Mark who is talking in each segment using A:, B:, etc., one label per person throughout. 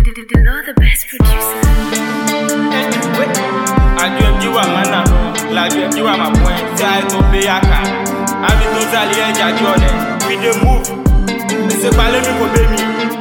A: Dilo, the best producer.
B: I dream you are mana, la dream you are my point. Say to play a car. I be totally edge Jordan. We dey move. Say pale me go baby.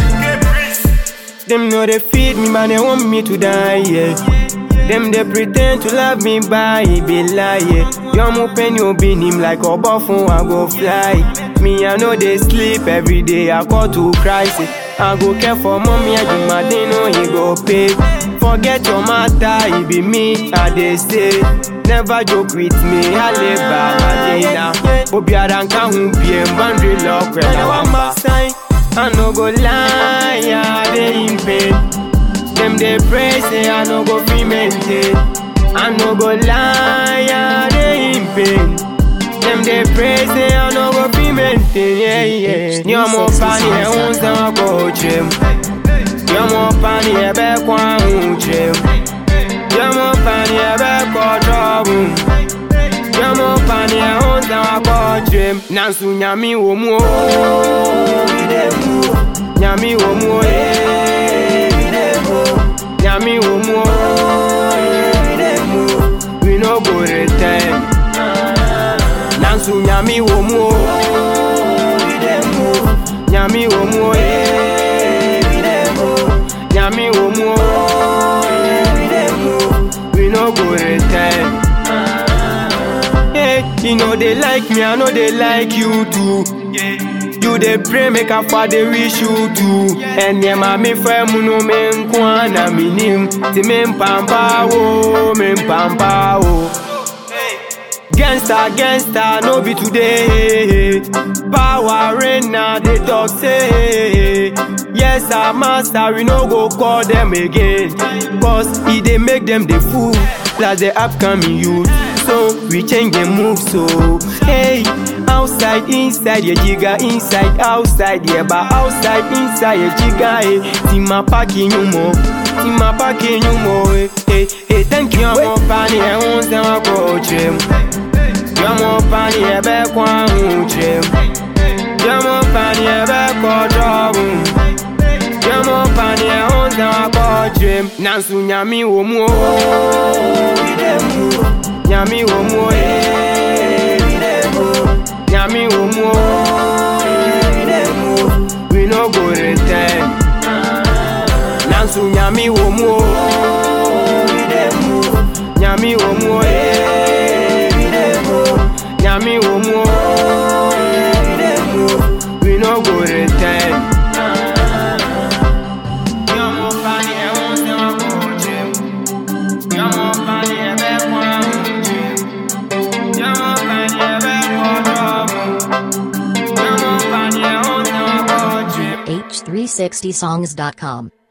C: Them know they feed me, man, they want me to die, yeah. Them they pretend to love me, but it be lie, yeah. Young open you be him like a buffon, I go fly. Me, I know they sleep every day, I call to crisis. I go care for mommy, I do my dinner, he go pay. Forget your matter, it be me, I they say. Never joke with me, I live by my dinner. Hope you don't come be a boundary lock when I want my sign. I no go lie, I dey in pain. Them they pray, say I no go free maintain. I no go lie, I dey in pain. Them they pray, say I no go free maintain. Yeah, yeah. You're more funny, I won't go gym. You're more funny, I bet one gym. You're more funny, I bet go trouble. You're more funny, I won't go gym. Nansu nyami womo. Nyami womo, nyami womo, we no go return. Nansu nyami womo, nyami womo, nyami womo, we no go return. Hey, you know they like me, I know they like you too. You dey pray make a father wish you too. And yeah, mami femu no men kwana minim. Ti men pampa wo. Gangsta, no be today. Power reign now, they talk say. Yes, our master, we no go call them again. Cause he dey make them the fool, plus the upcoming youth. So we change the move, so hey. Outside, inside, yeah, jigga, inside, outside, yeah, but outside, inside, yeah, jigga, hey. Tima packing you more, hey, thank you, I'm more funny, I won't say I go gym. You're more funny, I bet one gym. You're more funny, I bet go trouble. You're more funny, I won't say I go gym. Nansu nyami womo, nyami womo, nyami womo, we no go return. Nansu nyami womo, nyami womo, nyami womo, we no go return. You're more funny, I won't say I go gym. You're more funny, I bet one gym. You're more funny, I bet go trouble. You're more funny, I won't say I go gym.
D: H360songs.com